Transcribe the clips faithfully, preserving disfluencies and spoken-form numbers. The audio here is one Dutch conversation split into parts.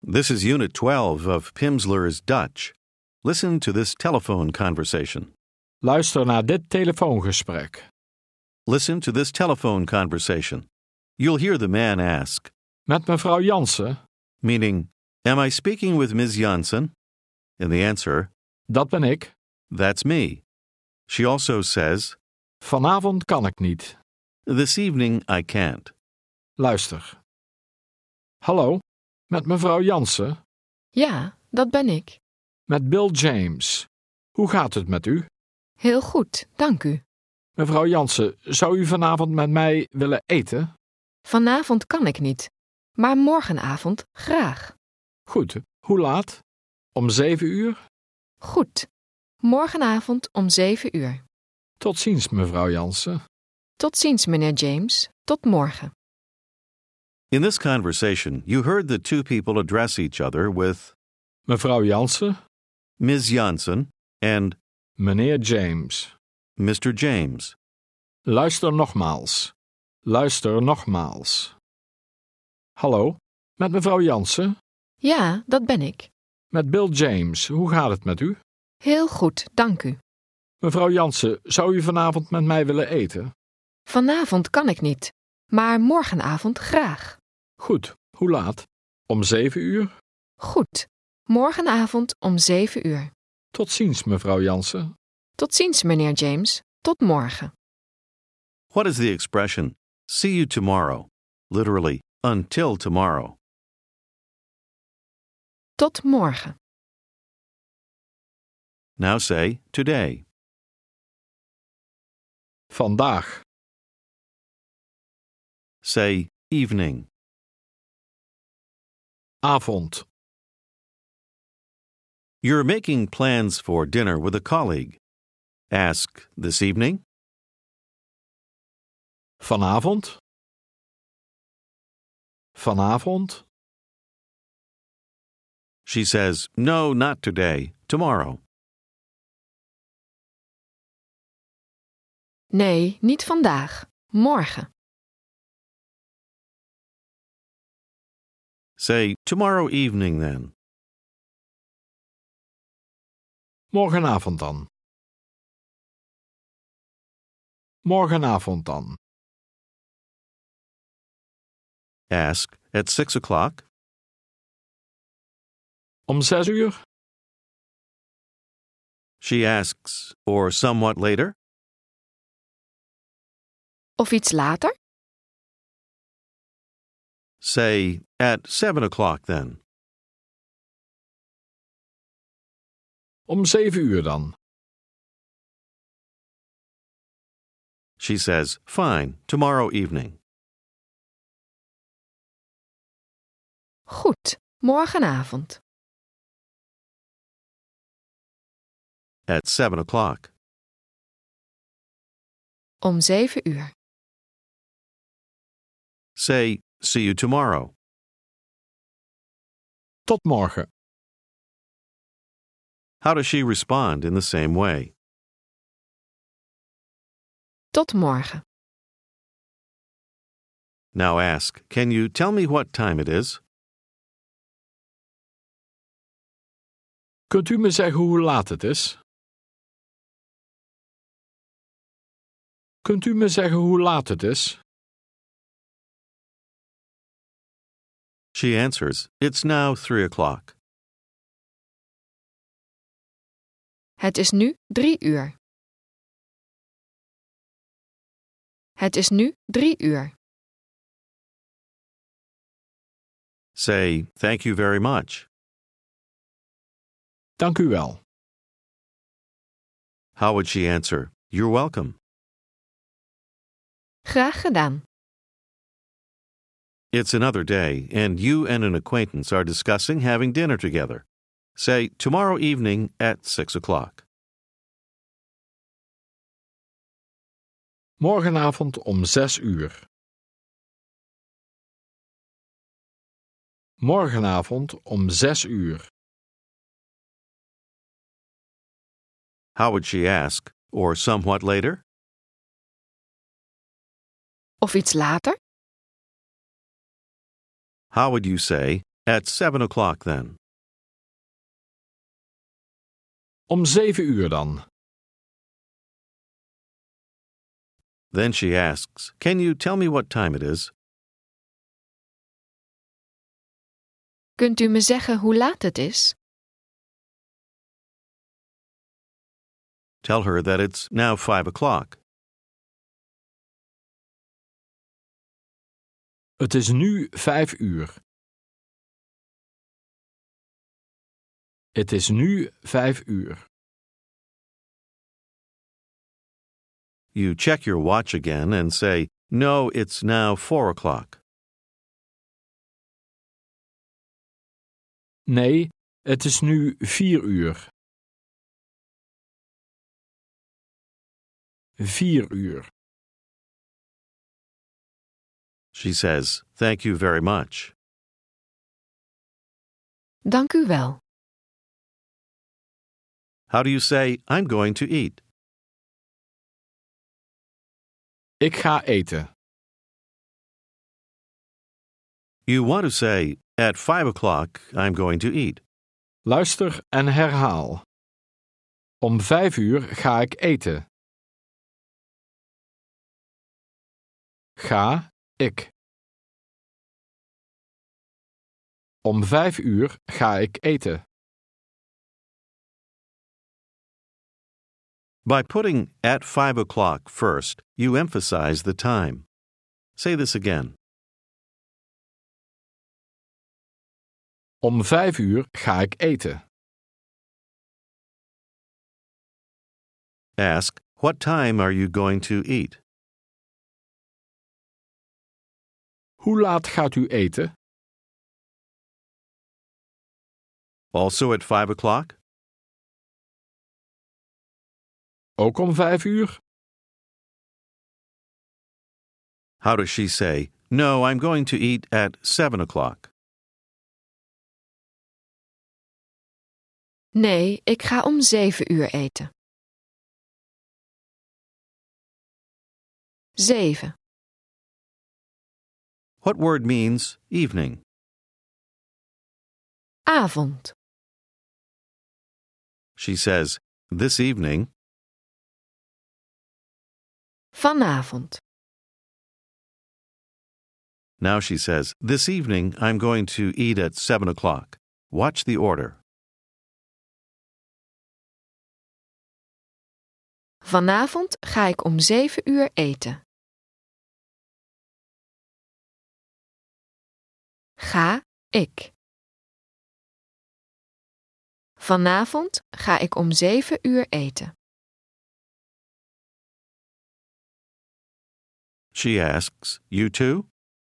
This is Unit twelve of Pimsleur's Dutch. Listen to this telephone conversation. Luister naar dit telefoongesprek. Listen to this telephone conversation. You'll hear the man ask, Met mevrouw Jansen? meaning, am I speaking with Miz Jansen? And the answer, Dat ben ik. that's me. She also says, Vanavond kan ik niet. this evening I can't. Luister. Hallo, met mevrouw Jansen? Ja, dat ben ik. Met Bill James. Hoe gaat het met u? Heel goed, dank u. Mevrouw Jansen, zou u vanavond met mij willen eten? Vanavond kan ik niet, maar morgenavond graag. Goed, hoe laat? Om zeven uur? Goed, morgenavond om zeven uur. Tot ziens, mevrouw Jansen. Tot ziens, meneer James. Tot morgen. In this conversation, you heard the two people address each other with Mevrouw Jansen, Miz Jansen and meneer James. Mister James. Luister nogmaals. Luister nogmaals. Hallo, met mevrouw Jansen? Ja, dat ben ik. Met Bill James. Hoe gaat het met u? Heel goed, dank u. Mevrouw Jansen, zou u vanavond met mij willen eten? Vanavond kan ik niet, maar morgenavond graag. Goed, hoe laat? Om zeven uur? Goed, morgenavond om zeven uur. Tot ziens, mevrouw Jansen. Tot ziens, meneer James. Tot morgen. What is the expression, see you tomorrow? Literally, until tomorrow. Tot morgen. Now say, today. Vandaag. Say, evening. Avond. You're making plans for dinner with a colleague. Ask, this evening? Vanavond. Vanavond. She says, no, not today, tomorrow. Nee, niet vandaag. Morgen. Say, tomorrow evening then. Morgenavond dan. Morgenavond dan. Ask, at six o'clock? Om zes uur? She asks, or somewhat later? Of iets later? Say, at seven o'clock then. Om zeven uur dan. She says, fine, tomorrow evening. Goed, morgenavond. At seven o'clock. Om zeven uur. Say, see you tomorrow. Tot morgen. How does she respond in the same way? Tot morgen. Now ask, can you tell me what time it is? Kunt u me zeggen hoe laat het is? Kunt u me zeggen hoe laat het is? She answers, it's now three o'clock. Het is nu drie uur. Het is nu drie uur. Say, thank you very much. Dank u wel. How would she answer? You're welcome. Graag gedaan. It's another day, and you and an acquaintance are discussing having dinner together. Say, tomorrow evening at six o'clock. Morgenavond om zes uur. Morgenavond om zes uur. How would she ask, or somewhat later? Of iets later? How would you say, At seven o'clock then. Om zeven uur dan. Then she asks, Can you tell me what time it is? Kunt u me zeggen hoe laat het is? Tell her that it's now five o'clock. Het is nu vijf uur. Het is nu vijf uur. You check your watch again and say, No, it's now four o'clock. Nee, het is nu vier uur. Vier uur. She says, Thank you very much. Dank u wel. How do you say, I'm going to eat? Ik ga eten. You want to say, At five o'clock, I'm going to eat. Luister en herhaal. Om vijf uur ga ik eten. Ga ik. Om vijf uur ga ik eten. By putting at five o'clock first, you emphasize the time. Say this again. Om vijf uur ga ik eten. Ask, What time are you going to eat? Hoe laat gaat u eten? Also at five o'clock? Ook om vijf uur? How does she say, No, I'm going to eat at seven o'clock? Nee, ik ga om zeven uur eten. Zeven. What word means evening? Avond. She says, This evening. Vanavond. Now she says, This evening I'm going to eat at seven o'clock. Watch the order. Vanavond ga ik om zeven uur eten. Ga ik. Vanavond ga ik om zeven uur eten. She asks, You too?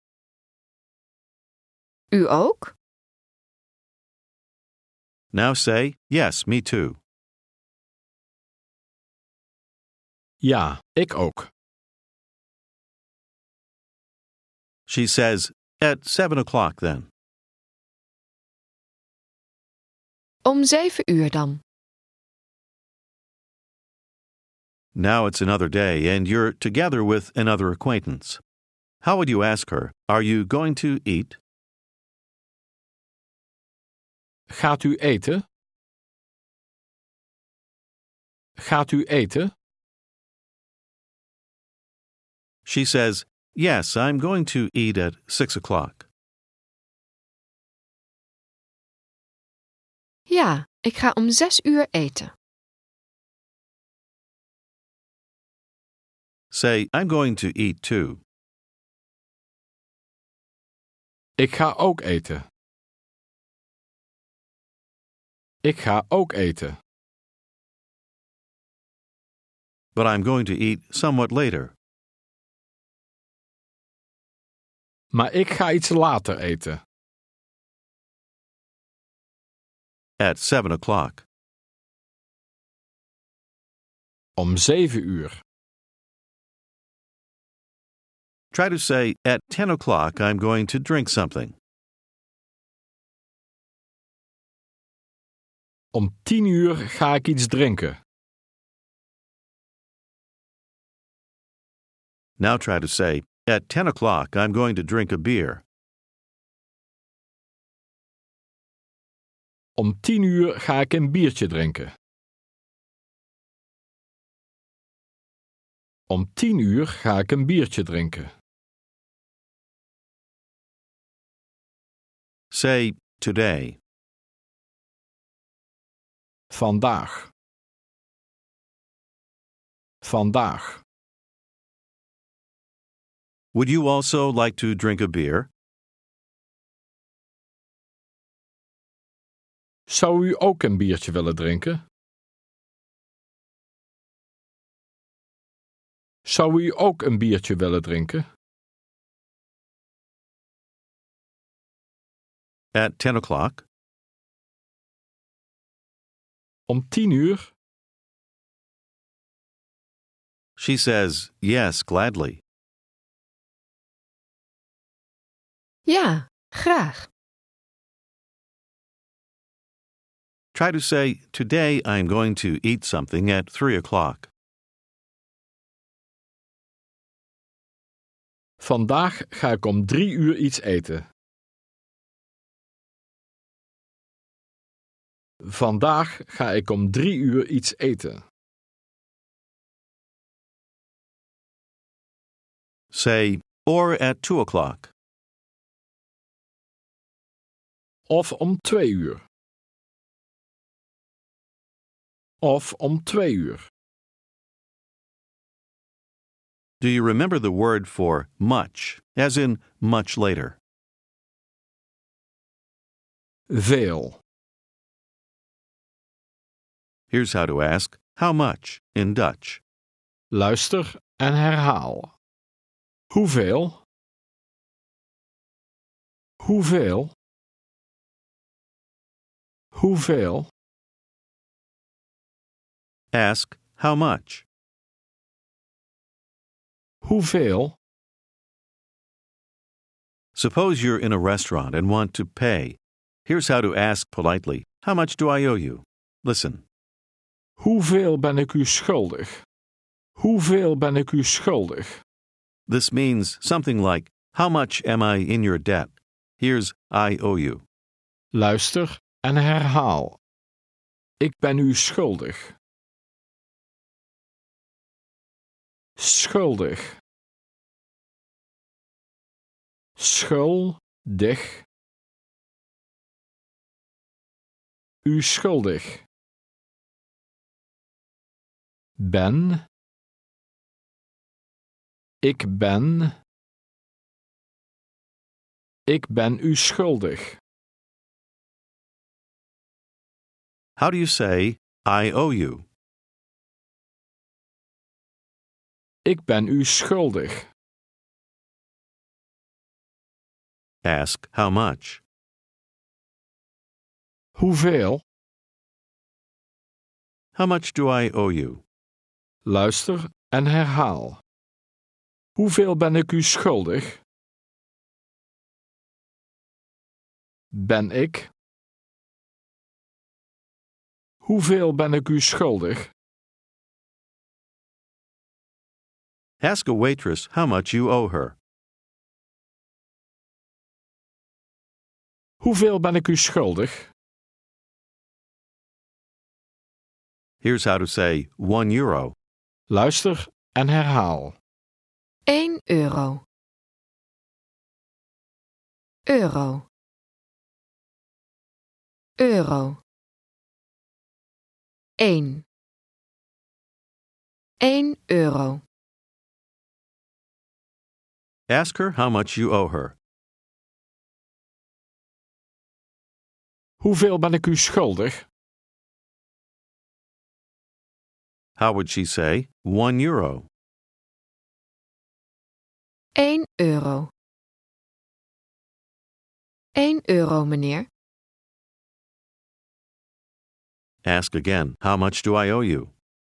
U ook? Now say, Yes, me too. Ja, ik ook. She says, At seven o'clock then. Om zeven uur dan. Now it's another day and you're together with another acquaintance. How would you ask her, Are you going to eat? Gaat u eten? Gaat u eten? She says, Yes, I'm going to eat at six o'clock. Ja, ik ga om zes uur eten. Say, I'm going to eat too. Ik ga ook eten. Ik ga ook eten. But I'm going to eat somewhat later. Maar ik ga iets later eten. At seven o'clock. Om zeven uur. Try to say, At ten o'clock I'm going to drink something. Om tien uur ga ik iets drinken. Now try to say, At ten o'clock I'm going to drink a beer. Om tien uur ga ik een biertje drinken. Om tien uur ga ik een biertje drinken. Say today. Vandaag. Vandaag. Would you also like to drink a beer? Zou u ook een biertje willen drinken? Zou u ook een biertje willen drinken? At ten o'clock. Om tien uur? She says, yes, gladly. Ja, graag. Try to say, today I'm going to eat something at three o'clock. Vandaag ga ik om drie uur iets eten. Vandaag ga ik om drie uur iets eten. Say, or at two o'clock. Of om twee uur. Of om twee uur. Do you remember the word for much, as in much later? Veel. Here's how to ask, how much in Dutch? Luister en herhaal. Hoeveel? Hoeveel? Hoeveel? Ask, how much? Hoeveel? Suppose you're in a restaurant and want to pay. Here's how to ask politely, how much do I owe you? Listen. Hoeveel ben ik u schuldig? Hoeveel ben ik u schuldig? This means something like, how much am I in your debt? Here's I owe you. Luister en herhaal. Ik ben u schuldig. Schuldig. Schuldig. U schuldig. Ben. Ik ben. Ik ben u schuldig. How do you say, I owe you? Ik ben u schuldig. Ask, how much? Hoeveel? How much do I owe you? Luister en herhaal. Hoeveel ben ik u schuldig? Ben ik? Hoeveel ben ik u schuldig? Ask a waitress how much you owe her. Hoeveel ben ik u schuldig? Here's how to say, one euro. Luister en herhaal. één euro. Euro. Euro. één. één euro. Ask her how much you owe her. Hoeveel ben ik u schuldig? How would she say, one euro? één euro. één euro, meneer. Ask again, how much do I owe you?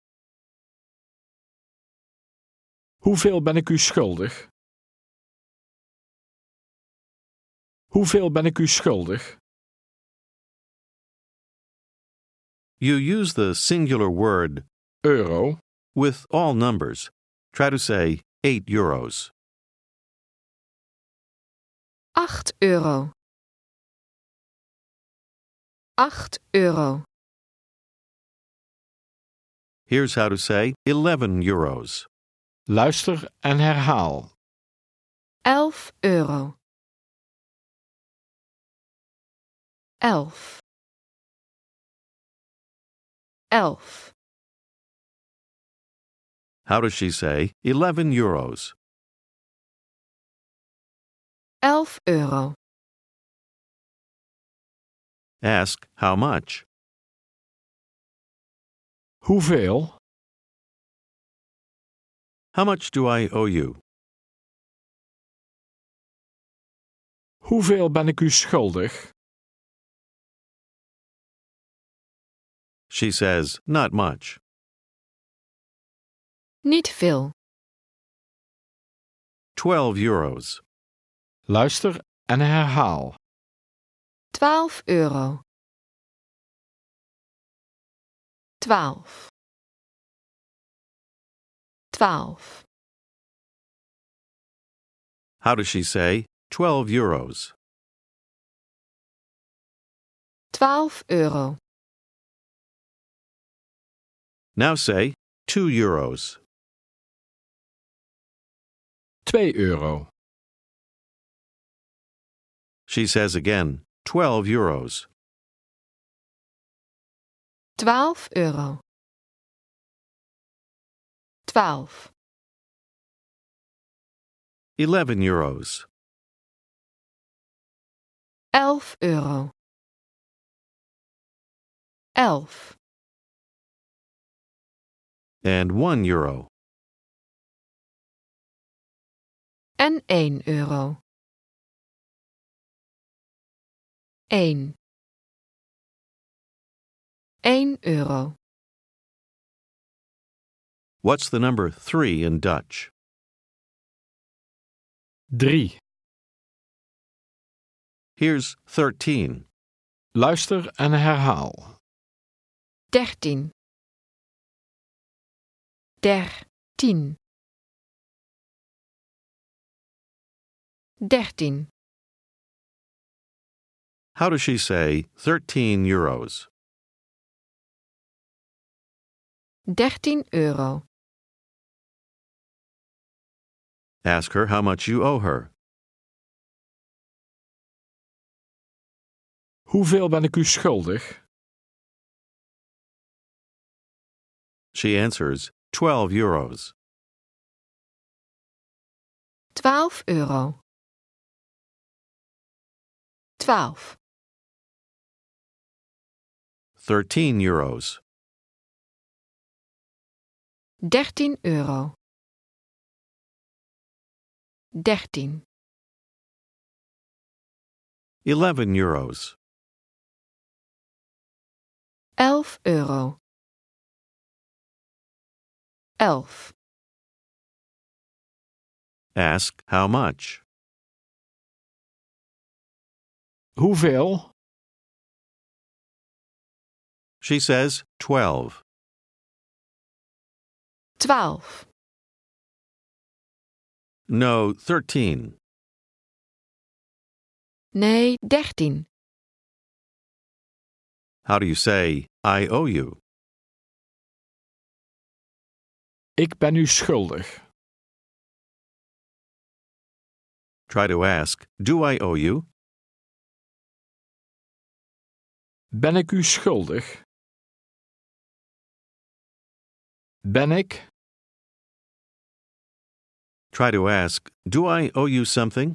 Hoeveel ben ik u schuldig? Hoeveel ben ik u schuldig? You use the singular word Euro. with all numbers. Try to say eight euros. acht euro. acht euro. Here's how to say eleven euros. Luister en herhaal. elf euro. elf. elf. How does she say eleven euros? elf euro. Ask how much. Hoeveel? How much do I owe you? Hoeveel ben ik u schuldig? She says not much. Niet veel. twelve euros. Luister en herhaal. twaalf euro. twaalf. twaalf. How does she say twelve euros? twaalf euro. Now say two euros. twee euro. She says again twelve euros. twaalf euro. twaalf. eleven euros. elf euro. elf. And one euro. En één euro. één. één euro. What's the number three in Dutch? drie. Here's thirteen. Luister en herhaal. dertien. dertien. dertien. How does she say thirteen euros? dertien euro. Ask her how much you owe her. Hoeveel ben ik u schuldig? She answers twelve euros. twaalf euro. twaalf. thirteen euros. dertien euro. dertien. eleven euros. elf euro. elf. Ask how much. Hoeveel? She says twelve. twaalf. No, thirteen. Nee, dertien. How do you say I owe you? Ik ben u schuldig. Try to ask, do I owe you? Ben ik u schuldig? Ben ik? Try to ask, do I owe you something?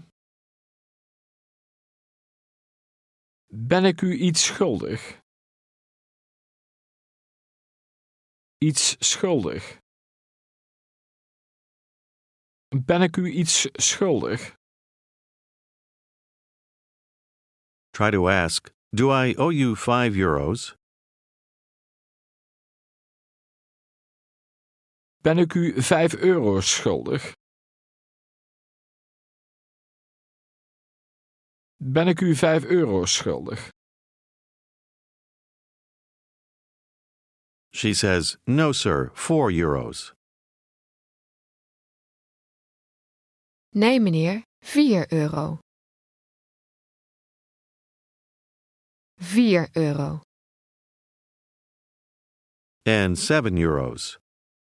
Ben ik u iets schuldig? Iets schuldig. Ben ik u iets schuldig? Try to ask, do I owe you five euros? Ben ik u vijf euro schuldig? Ben ik u vijf euro schuldig? She says, no, sir, four euros. Nee, meneer, vier euro. vier euro. And seven euros.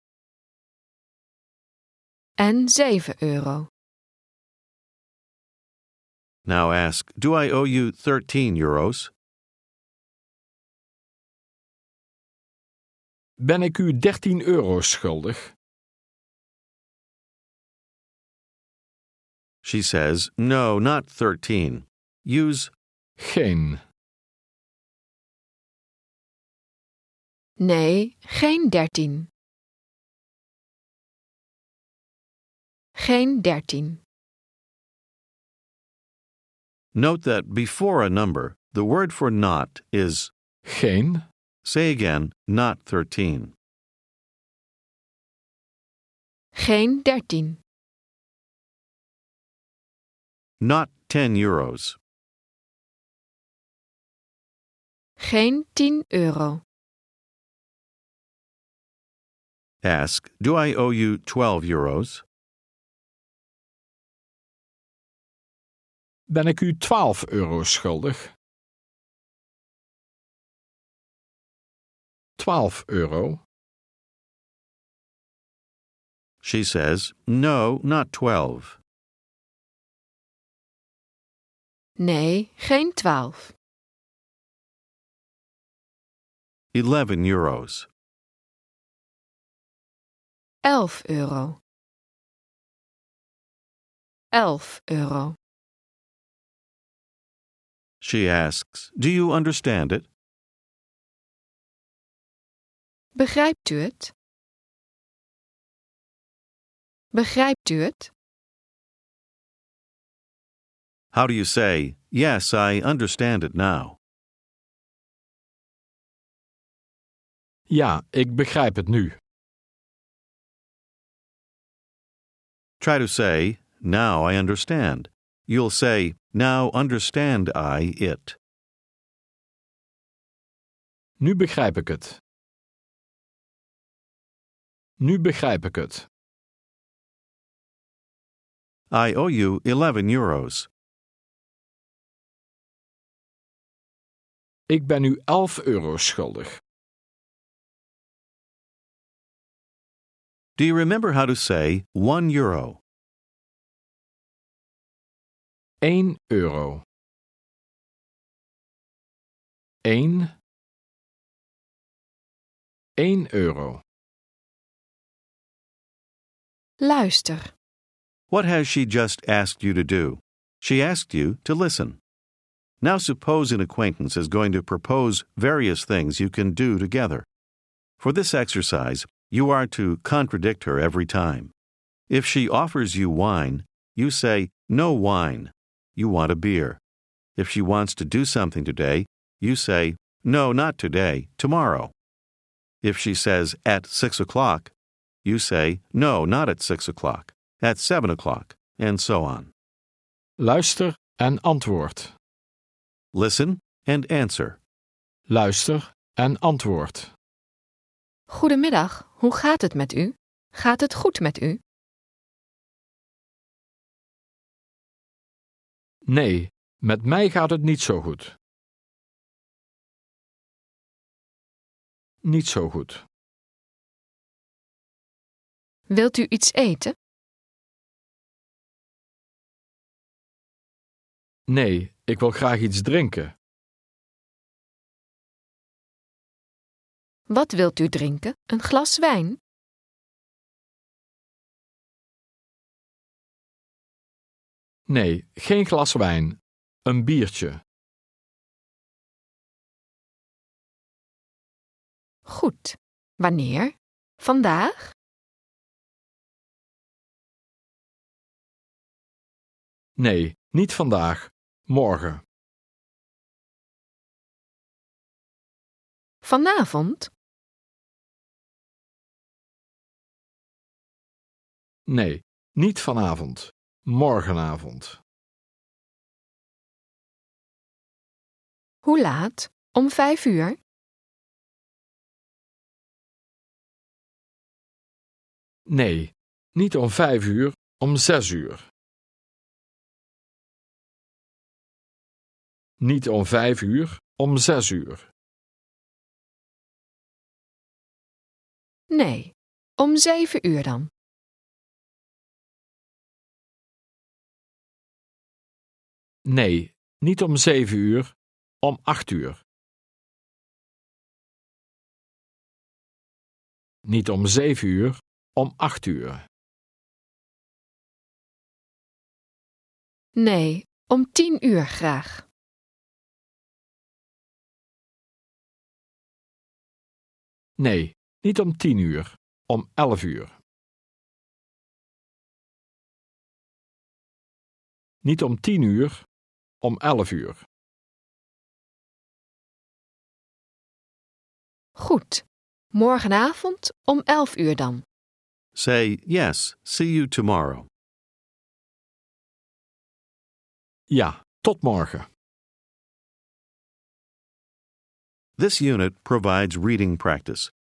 En zeven euro. Now ask, do I owe you thirteen euros? Ben ik u dertien euro schuldig? She says, no, not thirteen. Use Geen. Nee, geen dertien. Geen dertien. Note that before a number, the word for not is, Geen. say again, not thirteen. Geen dertien. Not ten euros. Geen tien euro. Ask, do I owe you twelve euros? Ben ik u twaalf euro schuldig? twaalf euro. She says, no, not twelve. Nee, geen twaalf. eleven euros. Elf euro. Elf euro. She asks, do you understand it? Begrijpt u het? Begrijpt u het? How do you say, yes, I understand it now? Ja, ik begrijp het nu. Try to say, now I understand. You'll say, now understand I it. Nu begrijp ik het. Nu begrijp ik het. I owe you eleven euros. Ik ben u elf euro schuldig. Do you remember how to say one euro? één euro. één. één euro. Luister. What has she just asked you to do? She asked you to listen. Now suppose an acquaintance is going to propose various things you can do together. For this exercise, you are to contradict her every time. If she offers you wine, you say, no wine. You want a beer. If she wants to do something today, you say, no, not today, tomorrow. If she says, at six o'clock, you say, no, not at six o'clock, at seven o'clock, and so on. Luister en antwoord. Listen and answer. Luister en antwoord. Goedemiddag, hoe gaat het met u? Gaat het goed met u? Nee, met mij gaat het niet zo goed. Niet zo goed. Wilt u iets eten? Nee, ik wil graag iets drinken. Wat wilt u drinken? Een glas wijn? Nee, geen glas wijn. Een biertje. Goed. Wanneer? Vandaag? Nee, niet vandaag. Morgen. Vanavond? Nee, niet vanavond. Morgenavond. Hoe laat? Om vijf uur? Nee, niet om vijf uur, om zes uur. Niet om vijf uur, Om zes uur. Nee, om zeven uur dan. Nee, niet om zeven uur, om acht uur. Niet om zeven uur, om acht uur. Nee, om tien uur graag. Nee, niet om tien uur, om elf uur. Niet om tien uur, om elf uur. Goed. Morgenavond om elf uur dan. Say, yes, see you tomorrow. Ja, tot morgen. This unit provides reading practice.